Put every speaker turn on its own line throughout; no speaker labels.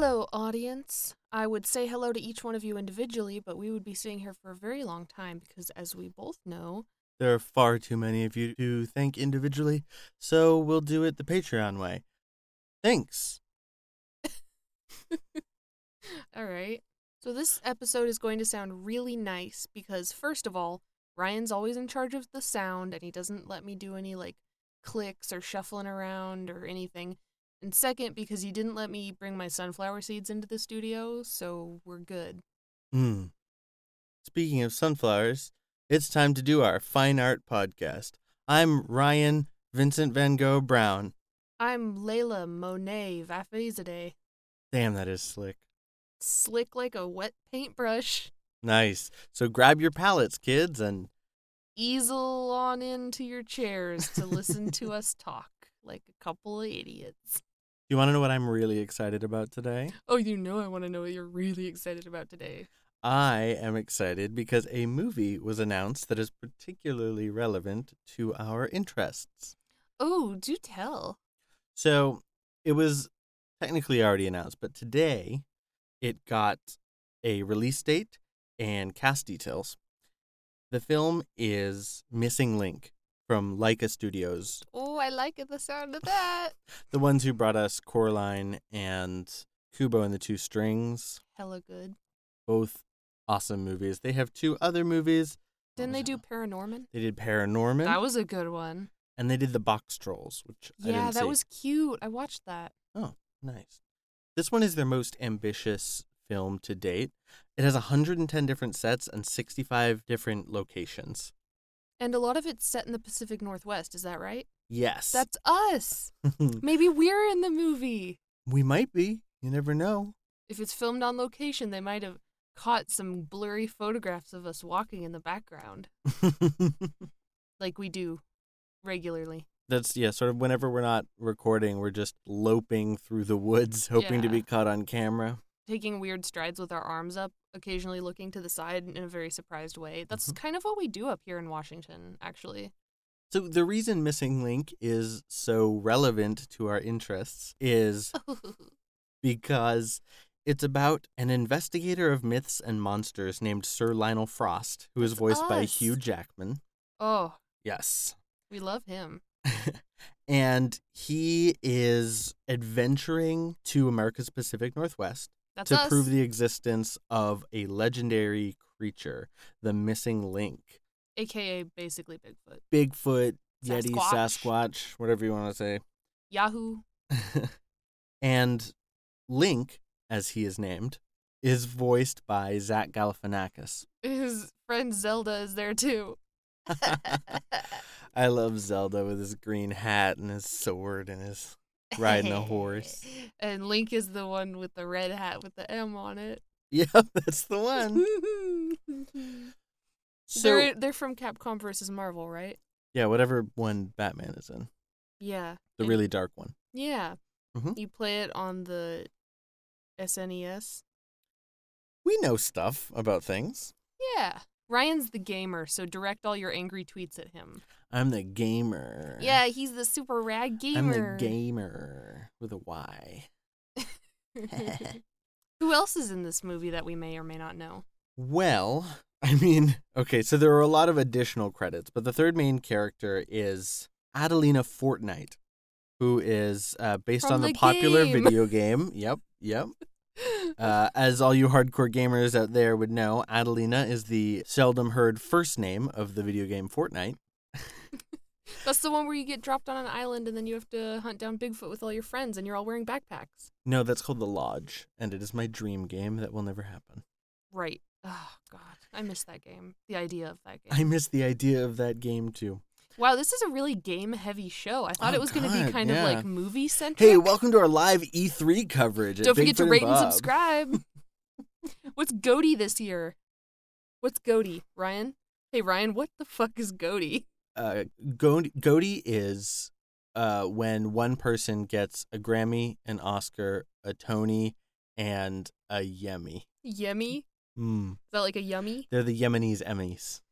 Hello, audience. I would say hello to each one of you individually, but we would be sitting here for a very long time because, as we both know,
There are far too many of you to thank individually, so we'll do it the Patreon way. Thanks.
all right. So, this episode is going to sound really nice because, first of all, Ryan's always in charge of the sound and he doesn't let me do any clicks or shuffling around or anything. And second, because he didn't let me bring my sunflower seeds into the studio, so we're good.
Speaking of sunflowers, it's time to do our fine art podcast. I'm Ryan Vincent Van Gogh Brown.
I'm Layla Monet Vafizadeh.
Damn, that is slick.
Slick like a wet paintbrush.
Nice. So grab your palettes, kids, and
Easel on into your chairs to listen to us talk like a couple of idiots.
you want to know what I'm really excited about today?
Oh, you know I want to know what you're really excited about today.
I am excited because a movie was announced that is particularly relevant to our interests.
Oh, do tell.
So it was technically already announced, but today it got a release date and cast details. The film is Missing Link from Laika Studios,
Oh, I like the sound of that.
the ones who brought us Coraline and Kubo and the Two Strings,
Hella good.
both awesome movies. They have two other movies.
Didn't they do Paranorman?
They did Paranorman,
That was a good one.
and they did The Box Trolls, which I
Yeah,
didn't
that
see.
was cute. I watched that.
Oh, nice. This one is their most ambitious film to date. It has 110 different sets and 65 different locations.
And a lot of it's set in the Pacific Northwest, is that right?
Yes.
That's us. Maybe we're in the movie.
We might be. You never know.
If it's filmed on location, they might have caught some blurry photographs of us walking in the background, like we do regularly.
That's, sort of whenever we're not recording, we're just loping through the woods, hoping to
Yeah.
be caught on camera.
Taking weird strides with our arms up, occasionally looking to the side in a very surprised way. That's kind of what we do up here in Washington, actually.
So the reason Missing Link is so relevant to our interests is because it's about an investigator of myths and monsters named Sir Lionel Frost, who is
That's
voiced by
us.
Hugh Jackman.
Oh,
Yes.
we love him.
And he is adventuring to America's Pacific Northwest
That's
to
us.
prove the existence of a legendary creature, the Missing Link.
AKA basically Bigfoot.
Bigfoot, Yeti,
Sasquatch.
Sasquatch, whatever you want to say.
Yahoo.
And Link, as he is named, is voiced by Zach Galifianakis.
His friend Zelda is there too.
I love Zelda with his green hat and his sword and his riding a horse.
And Link is the one with the red hat with the M on it.
Yep, that's the one. So,
They're from Capcom versus Marvel, right?
yeah, whatever one Batman is in.
Yeah.
The really dark one.
Yeah.
Mhm.
You play it on the SNES.
We know stuff about things.
Yeah. Ryan's the gamer, so direct all your angry tweets at him.
I'm the gamer.
Yeah, he's the super rad gamer.
I'm the gamer with a Y.
Who else is in this movie that we may or may not know?
Well, I mean, okay, so there are a lot of additional credits, but the third main character is Adelina Fortnite, who is based
From
on the
the
popular
game.
video game. Yep. As all you hardcore gamers out there would know, Adelina is the seldom heard first name of the video game Fortnite.
That's the one where you get dropped on an island and then you have to hunt down Bigfoot with all your friends and you're all wearing backpacks.
No, that's called The Lodge, and it is my dream game that will never happen.
Right. Oh, God. I miss that game. The idea of that game.
I miss the idea of that game, too.
Wow, this is a really game-heavy show. I thought
Oh,
it was going to be
God,
kind
yeah.
of like movie-centric.
Hey, welcome to our live E3 coverage. at
Don't forget to
Bigfoot
rate and
Bob.
subscribe. What's Goaty this year? What's Goaty, Ryan? Hey, Ryan, what the fuck is Goaty?
Goaty is when one person gets a Grammy, an Oscar, a Tony, and a Yemmy.
Yummy?
Mm.
Is that like a yummy?
They're the Yemenis Emmys.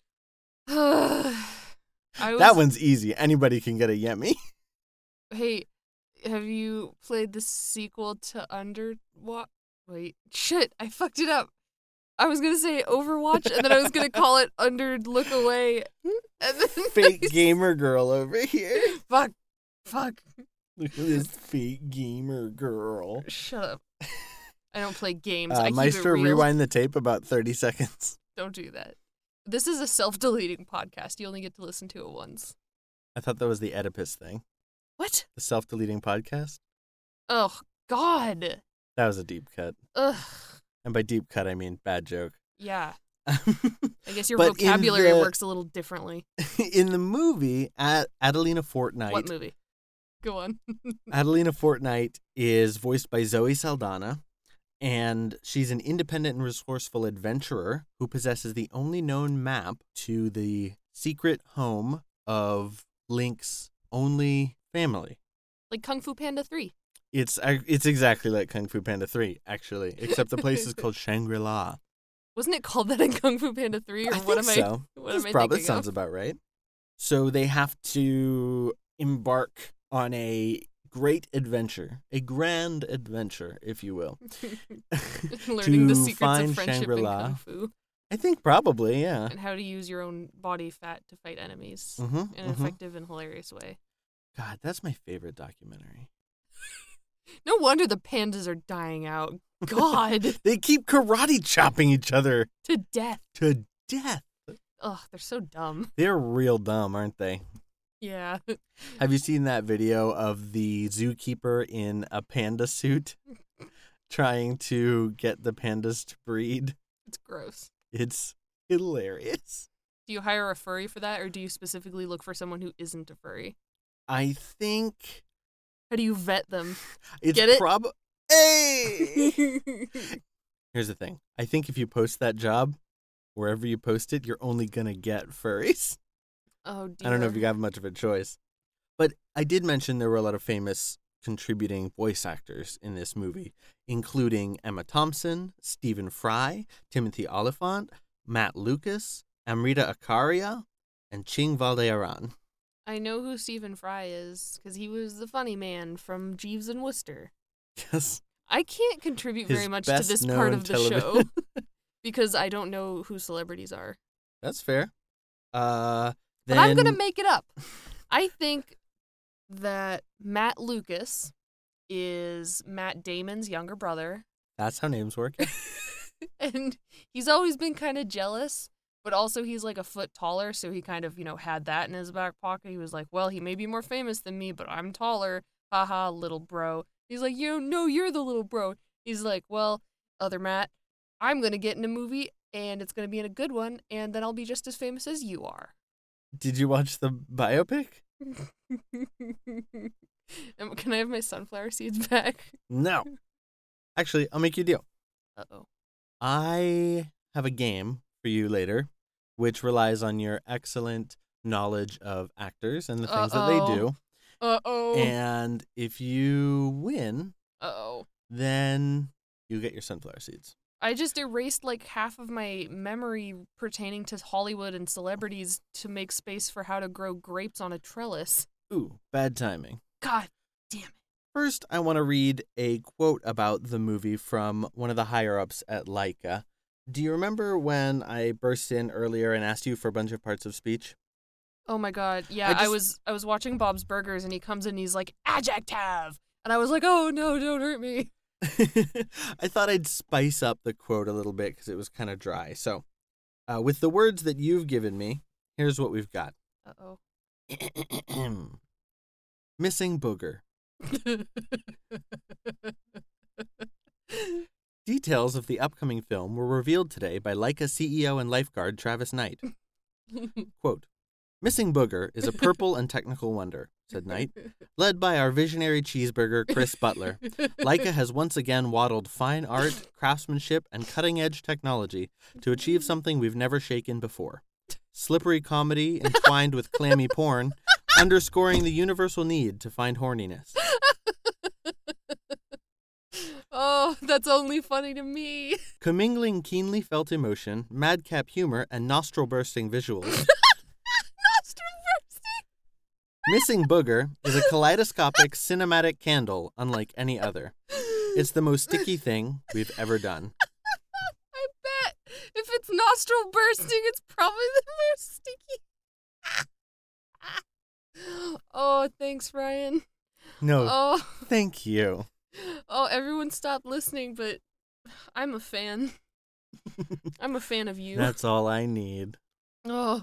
I was,
That one's easy. Anybody can get a Yemmy.
Hey, have you played the sequel to Wait, shit, I fucked it up. I was gonna say Overwatch, and then I was gonna call it Under Look Away. And then
Fake gamer girl over here.
Fuck.
Look at this fake gamer girl.
Shut up. I don't play games. I keep
Maestro,
it real.
rewind the tape about 30 seconds.
Don't do that. This is a self-deleting podcast. You only get to listen to it once.
I thought that was the Oedipus thing.
What?
The self-deleting podcast.
Oh, God.
That was a deep cut.
Ugh.
And by deep cut, I mean bad joke.
Yeah. I guess your
But
vocabulary works a little differently.
In the movie, Adelina Fortnite.
What movie? Go on.
Adelina Fortnite is voiced by Zoe Saldana, and she's an independent and resourceful adventurer who possesses the only known map to the secret home of Link's only family.
Like Kung Fu Panda 3.
It's exactly like Kung Fu Panda 3, actually, except the place is called Shangri-La.
Wasn't it called that in Kung Fu Panda 3? Or
I
what
think
am
so.
What am I
Probably
thinking
sounds
of?
about right. So they have to embark on a great adventure, a grand adventure, if you will.
Learning the
to
secrets
find
of friendship
Shangri-La.
in Kung Fu.
I think probably, yeah.
And how to use your own body fat to fight enemies
Mm-hmm,
in an effective and hilarious way.
God, that's my favorite documentary.
No wonder the pandas are dying out. God.
They keep karate chopping each other
To death.
to death.
Ugh, they're so dumb.
They're real dumb, aren't they?
Yeah.
Have you seen that video of the zookeeper in a panda suit trying to get the pandas to breed?
It's gross.
It's hilarious.
Do you hire a furry for that, or do you specifically look for someone who isn't a furry?
I think
How do you vet them?
it's
Get it?
Hey! Here's the thing. I think if you post that job, wherever you post it, you're only going to get furries.
Oh, dear.
I don't know if you have much of a choice. But I did mention there were a lot of famous contributing voice actors in this movie, including Emma Thompson, Stephen Fry, Timothy Oliphant, Matt Lucas, Amrita Akaria, and Ching Valdearan.
I know who Stephen Fry is, because he was the funny man from Jeeves and Wooster.
Yes.
I can't contribute
His
very much to this part
best-known
of the
television.
show, because I don't know who celebrities are.
That's fair.
But I'm going to make it up. I think that Matt Lucas is Matt Damon's younger brother.
That's how names work.
And he's always been kind of jealous, but also he's like a foot taller, so he kind of, had that in his back pocket. He was like, well, he may be more famous than me, but I'm taller. Haha, little bro. He's like, no, you're the little bro. He's like, well, other Matt, I'm going to get in a movie, and it's going to be in a good one, and then I'll be just as famous as you are.
Did you watch the biopic?
Can I have my sunflower seeds back?
No. Actually, I'll make you a deal.
Uh-oh.
I have a game for you later, which relies on your excellent knowledge of actors and the things that they do.
Uh-oh.
And if you win,
Uh-oh.
then you get your sunflower seeds.
I just erased like half of my memory pertaining to Hollywood and celebrities to make space for how to grow grapes on a trellis.
Ooh, bad timing.
God damn it.
First, I want to read a quote about the movie from one of the higher-ups at Laika. Do you remember when I burst in earlier and asked you for a bunch of parts of speech?
Oh my god. Yeah, I was watching Bob's Burgers and he comes in and he's like, adjective! And I was like, oh no, don't hurt me.
I thought I'd spice up the quote a little bit because it was kind of dry. So, with the words that you've given me, here's what we've got.
Uh-oh.
Missing booger. Details of the upcoming film were revealed today by Laika CEO and lifeguard Travis Knight. Quote, Missing Booger is a purple and technical wonder, said Knight. Led by our visionary cheeseburger, Chris Butler, Laika has once again waddled fine art, craftsmanship, and cutting-edge technology to achieve something we've never shaken before. Slippery comedy entwined with clammy porn, underscoring the universal need to find horniness.
Oh, that's only funny to me.
Commingling keenly felt emotion, madcap humor, and nostril-bursting visuals, Missing Booger is a kaleidoscopic cinematic candle unlike any other. It's the most sticky thing we've ever done.
I bet if it's nostril bursting, it's probably the most sticky. Oh, thanks, Ryan.
No,
Oh,
thank you.
oh, everyone stopped listening, but I'm a fan. I'm a fan of you.
That's all I need.
Oh.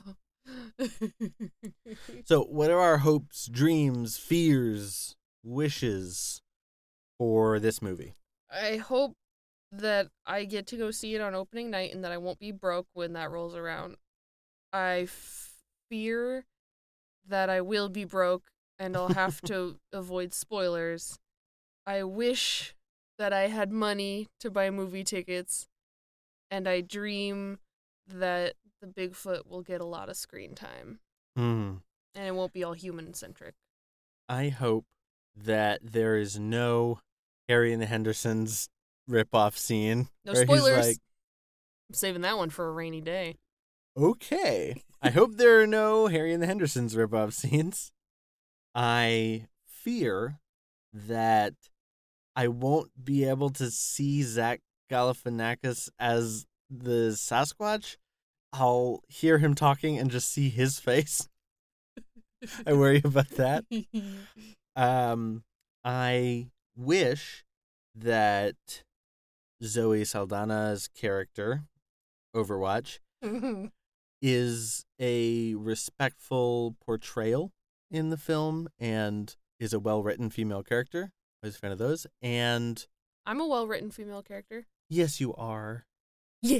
So, what are our hopes, dreams, fears, wishes for this movie?
I hope that I get to go see it on opening night and that I won't be broke when that rolls around. I fear that I will be broke and I'll have to avoid spoilers. I wish that I had money to buy movie tickets, and I dream that the Bigfoot will get a lot of screen time.
Hmm.
And it won't be all human-centric.
I hope that there is no Harry and the Hendersons rip-off scene.
No
where
spoilers.
He's like,
I'm saving that one for a rainy day.
okay. I hope there are no Harry and the Hendersons rip-off scenes. I fear that I won't be able to see Zach Galifianakis as the Sasquatch. I'll hear him talking and just see his face. I worry about that. I wish that Zoe Saldana's character, Overwatch, is a respectful portrayal in the film and is a well-written female character. I was a fan of those. And
I'm a well-written female character.
yes, you are.
Yeah.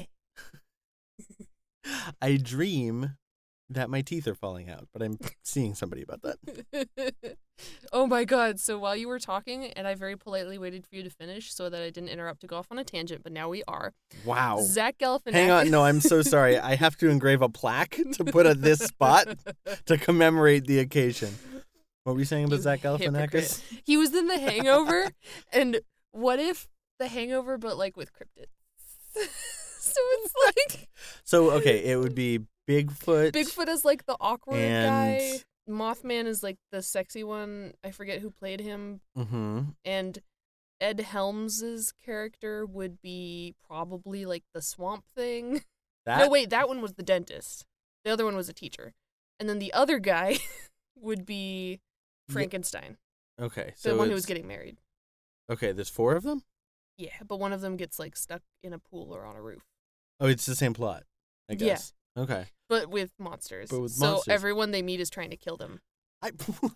I dream that my teeth are falling out, but I'm seeing somebody about that.
Oh my god, so while you were talking, and I very politely waited for you to finish so that I didn't interrupt to go off on a tangent, but now we are.
Wow.
Zach Galifianakis.
Hang on, no, I'm so sorry. I have to engrave a plaque to put at this spot to commemorate the occasion. What were you saying about
You
Zach Galifianakis?
hypocrite. He was in The Hangover, and what if The Hangover, but like with cryptids? So it's like
So, okay, it would be Bigfoot.
Bigfoot is like the awkward
and...
guy. Mothman is like the sexy one. I forget who played him.
Mm-hmm.
And Ed Helms' character would be probably like the Swamp Thing. No, wait, that one was the dentist. The other one was a teacher. And then the other guy would be Frankenstein,
Okay,
the
so
one who was getting married.
Okay, there's 4 of them?
Yeah, but one of them gets like stuck in a pool or on a roof.
Oh, it's the same plot, I guess. Yeah. Okay.
But with monsters.
But with
so
monsters.
everyone they meet is trying to kill them.
Typical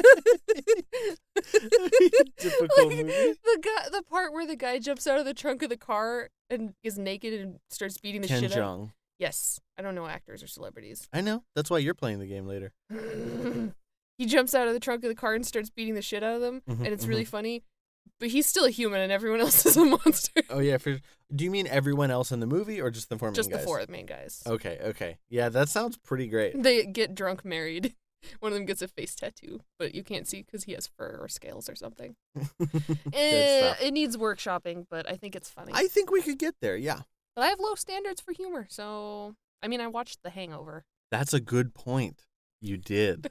Like,
movie.
the part where the guy jumps out of the trunk of the car and is naked and starts beating the
Ken
shit out.
Jeong.
Yes. I don't know actors or celebrities.
I know. That's why you're playing the game later.
He jumps out of the trunk of the car and starts beating the shit out of them, and it's really funny. But he's still a human, and everyone else is a monster.
Oh, yeah. Do you mean everyone else in the movie or just the 4 main guys?
Just the 4 main guys.
Okay. Yeah, that sounds pretty great.
They get drunk married. One of them gets a face tattoo, but you can't see because he has fur or scales or something. It needs workshopping, but I think it's funny.
I think we could get there, yeah.
But I have low standards for humor, so... I mean, I watched The Hangover.
That's a good point. You did.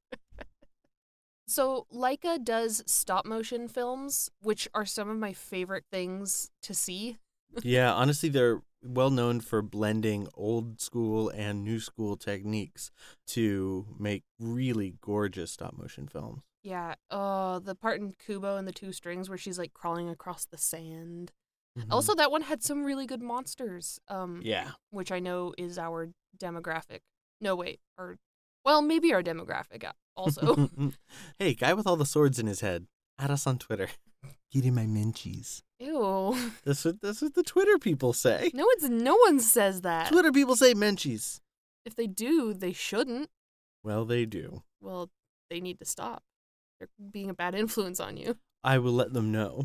So, Laika does stop-motion films, which are some of my favorite things to see.
Yeah, honestly, they're well known for blending old school and new school techniques to make really gorgeous stop-motion films.
Yeah, the part in Kubo and the Two Strings where she's, like, crawling across the sand.
Mm-hmm.
Also, that one had some really good monsters.
Yeah.
Which I know is our demographic. No, wait. Maybe our demographic also.
Hey, guy with all the swords in his head. Add us on Twitter. Eating my minchies.
Ew.
That's what the Twitter people say.
No one says that.
Twitter people say menchies.
If they do, they shouldn't.
Well, they do.
Well, they need to stop. They're being a bad influence on you.
I will let them know.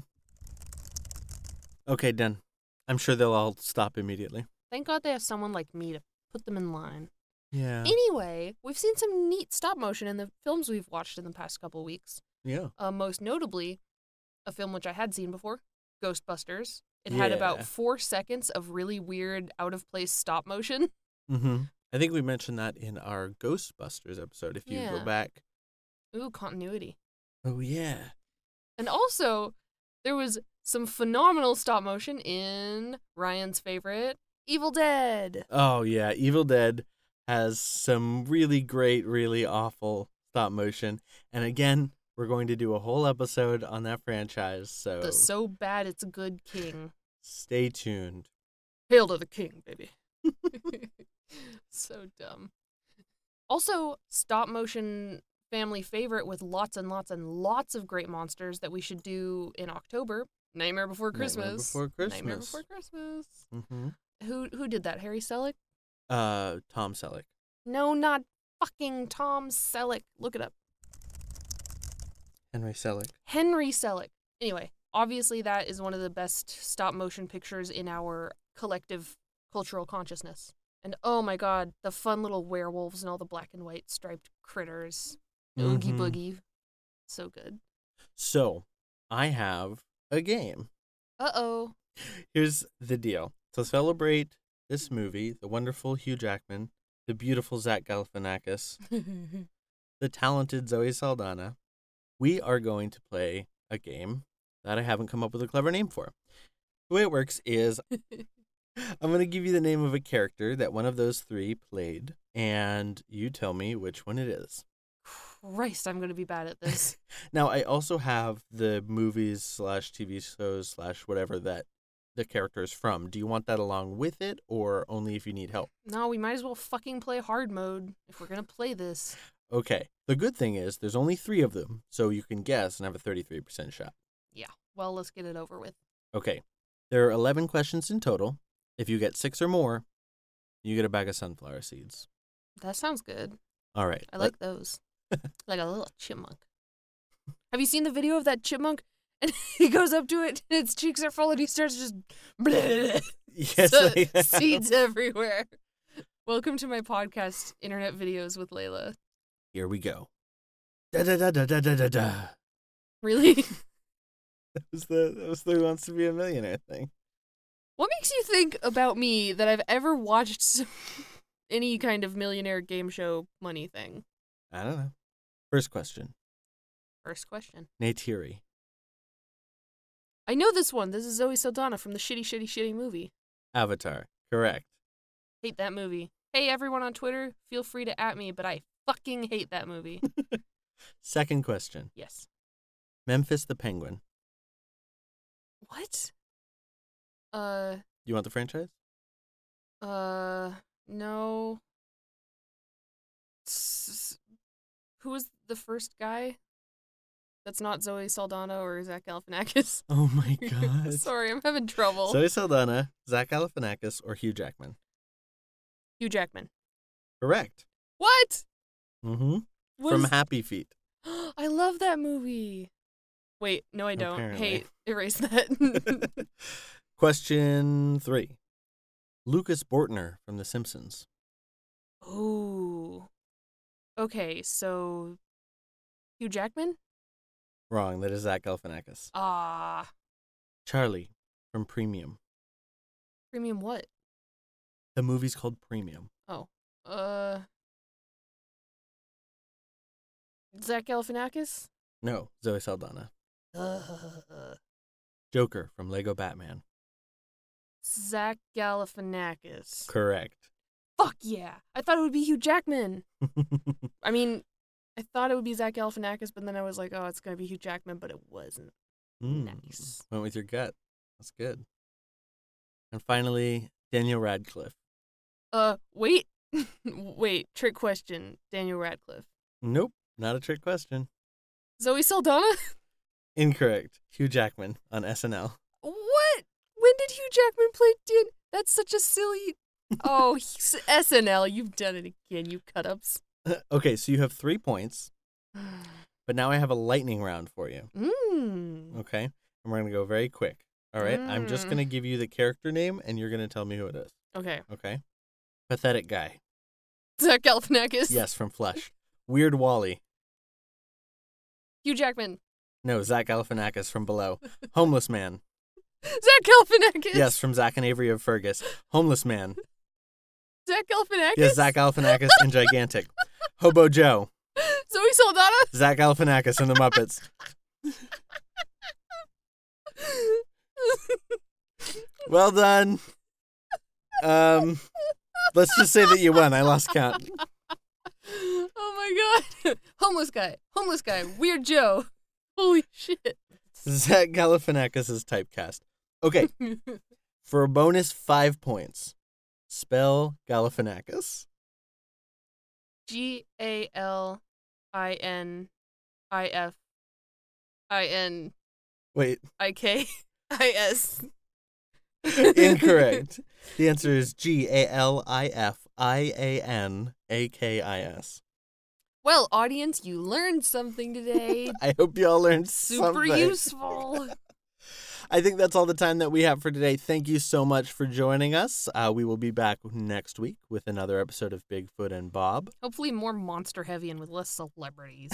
Okay, done. I'm sure they'll all stop immediately.
Thank God they have someone like me to put them in line.
Yeah.
Anyway, we've seen some neat stop motion in the films we've watched in the past couple weeks.
Yeah.
Most notably, a film which I had seen before, Ghostbusters. It had about 4 seconds of really weird, out-of-place stop motion.
Mm-hmm. I think we mentioned that in our Ghostbusters episode, if you go back.
Ooh, continuity.
Oh, yeah.
And also, there was some phenomenal stop motion in Ryan's favorite, Evil Dead.
Oh, yeah. Evil Dead has some really great, really awful stop motion. And again, we're going to do a whole episode on that franchise. So
The so bad it's good king.
stay tuned.
Hail to the king, baby. So dumb. Also, stop motion family favorite with lots and lots and lots of great monsters that we should do in October. Nightmare Before Christmas.
Nightmare Before Christmas. Mm-hmm.
Who did that? Harry Selick?
Tom Selleck.
No, not fucking Tom Selleck. Look it up.
Henry Selick.
Henry Selick. Anyway, obviously that is one of the best stop motion pictures in our collective cultural consciousness. And oh my god, the fun little werewolves and all the black and white striped critters. Oogie boogie. So good.
So, I have a game.
Uh-oh.
Here's the deal. To celebrate this movie, the wonderful Hugh Jackman, the beautiful Zach Galifianakis, the talented Zoe Saldana, we are going to play a game that I haven't come up with a clever name for. The way it works is I'm going to give you the name of a character that one of those three played, and you tell me which one it is.
Christ, I'm going to be bad at this.
Now, I also have the movies / TV shows / whatever that the character is from. Do you want that along with it, or only if you need help?
No, we might as well fucking play hard mode if we're going to play this.
Okay. The good thing is there's only 3 of them, so you can guess and have a 33% shot.
Yeah. Well, let's get it over with.
Okay. There are 11 questions in total. If you get 6 or more, you get a bag of sunflower seeds.
That sounds good.
All right.
I like those. Like a little chipmunk. Have you seen the video of that chipmunk? And he goes up to it, and its cheeks are full, and he starts just
Yes,
seeds everywhere. Welcome to my podcast, Internet Videos with Layla.
Here we go. Da da da da da da da da.
Really?
That was the Who Wants to Be a Millionaire thing.
What makes you think about me that I've ever watched any kind of millionaire game show money thing?
I don't know. First question. Neytiri.
I know this one. This is Zoe Saldana from the shitty movie.
Avatar. Correct.
Hate that movie. Hey, everyone on Twitter, feel free to at me, but I fucking hate that movie.
Second question.
Yes.
Memphis the Penguin.
What?
You want the franchise?
No. Who was the first guy? That's not Zoe Saldana or Zach Galifianakis.
Oh my god.
Sorry, I'm having trouble.
Zoe Saldana, Zach Galifianakis, or Hugh Jackman?
Hugh Jackman.
Correct.
What?
Mm-hmm. From Happy Feet.
I love that movie. Wait, no I don't.
Apparently.
Hey, erase that.
Question 3. Lucas Bortner from The Simpsons.
Ooh. Okay, so Hugh Jackman?
Wrong, that is Zach Galifianakis.
Ah.
Charlie from Premium.
Premium what?
The movie's called Premium.
Oh. Zach Galifianakis?
No, Zoe Saldana. Joker from Lego Batman.
Zach Galifianakis.
Correct.
Fuck yeah. I thought it would be Hugh Jackman. I mean, I thought it would be Zach Galifianakis, but then I was like, oh, it's going to be Hugh Jackman, but it wasn't. Nice.
Went with your gut. That's good. And finally, Daniel Radcliffe.
Wait. Wait, trick question. Daniel Radcliffe.
Nope, not a trick question.
Zoe Saldana?
Incorrect. Hugh Jackman on SNL.
What? When did Hugh Jackman play That's such a silly... Oh, SNL, you've done it again, you cut-ups.
Okay, so you have 3 points, but now I have a lightning round for you. Okay? And we're going to go very quick. All right? I'm just going to give you the character name, and you're going to tell me who it is.
Okay.
Okay? Pathetic Guy.
Zach Galifianakis?
Yes, from Flesh. Weird Wally.
Hugh Jackman.
No, Zach Galifianakis from Below. Homeless Man.
Zach Galifianakis?
Yes, from Zach and Avery of Fergus. Homeless Man.
Zach Galifianakis?
Yes, Zach Galifianakis in Gigantic. Hobo Joe.
Zoe Saldana?
Zach Galifianakis in The Muppets. Well done. Let's just say that you won. I lost count.
Oh my god. Homeless guy, Weird Joe. Holy shit.
Zach Galifianakis is typecast. Okay, for a bonus 5 points, spell Galifianakis.
Galifinikis.
Wait, incorrect. The answer is Galifianakis.
Well, audience, you learned something today.
I hope you all learned
Super
something.
useful.
I think that's all the time that we have for today. Thank you so much for joining us. We will be back next week with another episode of Bigfoot and Bob.
Hopefully more monster heavy and with less celebrities.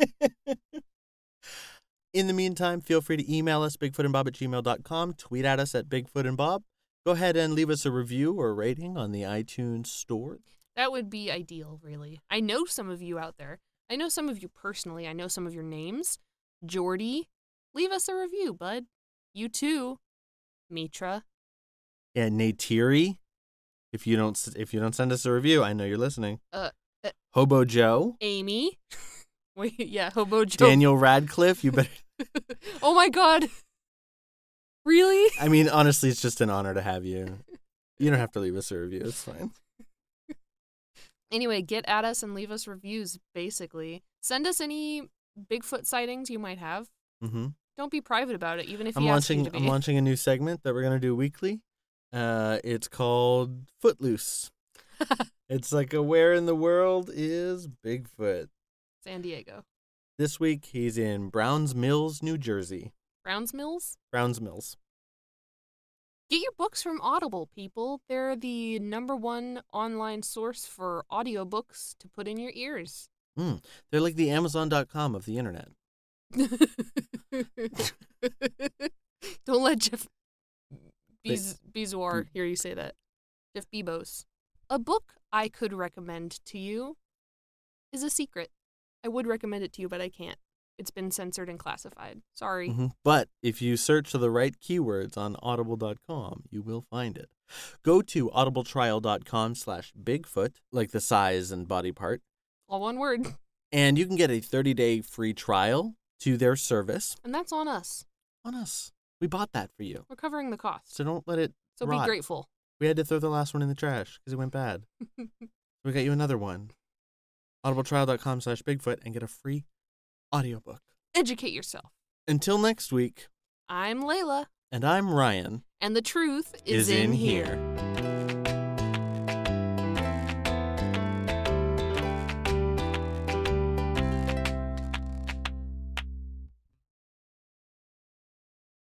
In the meantime, feel free to email us, bigfootandbob@gmail.com, tweet at us at bigfootandbob. Go ahead and leave us a review or rating on the iTunes store.
That would be ideal, really. I know some of you out there. I know some of you personally. I know some of your names. Jordy, leave us a review, bud. You too, Mitra.
Yeah, Neytiri. If you don't send us a review, I know you're listening. Hobo Joe.
Amy. Wait, yeah, Hobo Joe.
Daniel Radcliffe. You better.
Oh my God. Really?
I mean, honestly, it's just an honor to have you. You don't have to leave us a review. It's fine.
Anyway, get at us and leave us reviews, basically. Send us any Bigfoot sightings you might have.
Mm-hmm.
Don't be private about it, even if
I'm
you ask you to be.
I'm launching a new segment that we're going to do weekly. It's called Footloose. It's like a where in the world is Bigfoot?
San Diego.
This week, he's in Browns Mills, New Jersey.
Browns Mills?
Browns Mills.
Get your books from Audible, people. They're the #1 online source for audiobooks to put in your ears.
They're like the Amazon.com of the internet.
Don't let Jeff Bezos hear you say that. Jeff Bezos. A book I could recommend to you is a secret. I would recommend it to you, but I can't. It's been censored and classified. Sorry.
Mm-hmm. But if you search the right keywords on audible.com, you will find it. Go to audibletrial.com/Bigfoot, like the size and body part.
All one word.
And you can get a 30-day free trial to their service.
And that's on us.
On us. We bought that for you.
We're covering the cost.
So don't let it
So
rot.
be grateful.
We had to throw the last one in the trash because it went bad. We got you another one. audibletrial.com/Bigfoot and get a free audiobook.
Educate yourself.
Until next week.
I'm Layla.
And I'm Ryan.
And the truth is in here.